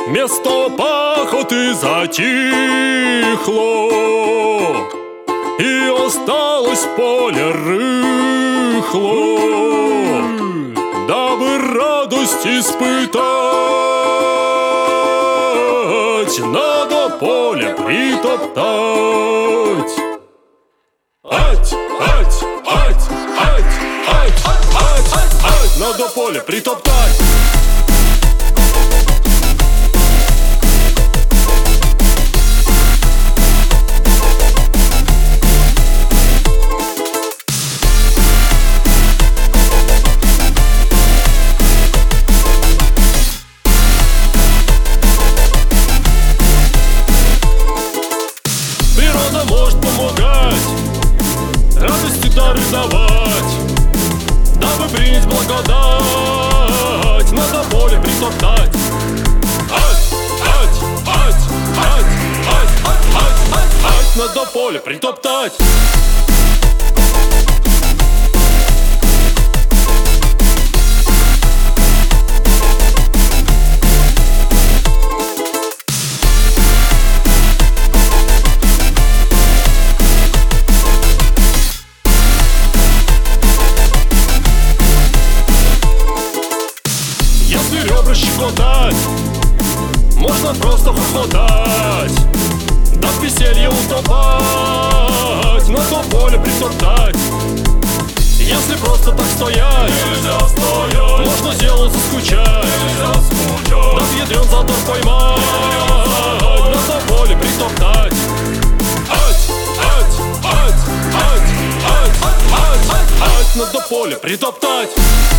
Место пахоты затихло, и осталось поле рыхло. Дабы радость испытать, надо поле притоптать. Ать, ать, ать, ать, ать, ать, ать, надо поле притоптать. Природа может помогать, радости дары давать. Дабы принять благодать, надо поле притоптать. Ать, ать, ать, ать, ать, ать, ать, ать, ать, надо поле притоптать. Если ребра щекотать, можно просто хохотать, да в веселье утопать, на то поле притоптать. Если просто так стоять, нельзя стоять, можно делу заскучать, нельзя скучать, да в ядрен затор поймать, на то поле притоптать. Ать, ать, ать, ать, ать, ать, ать, ать, на то поле притоптать.